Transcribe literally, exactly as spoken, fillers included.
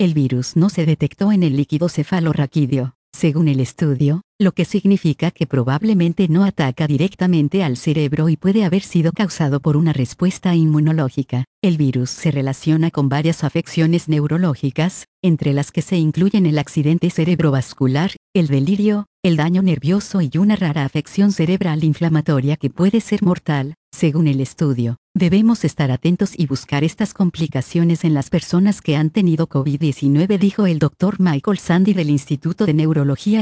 El virus no se detectó en el líquido cefalorraquídeo, según el estudio, lo que significa que probablemente no ataca directamente al cerebro y puede haber sido causado por una respuesta inmunológica. El virus se relaciona con varias afecciones neurológicas, entre las que se incluyen el accidente cerebrovascular, el delirio, el daño nervioso y una rara afección cerebral inflamatoria que puede ser mortal, según el estudio. Debemos estar atentos y buscar estas complicaciones en las personas que han tenido COVID diecinueve, dijo el doctor Michael Sandy del Instituto de Neurología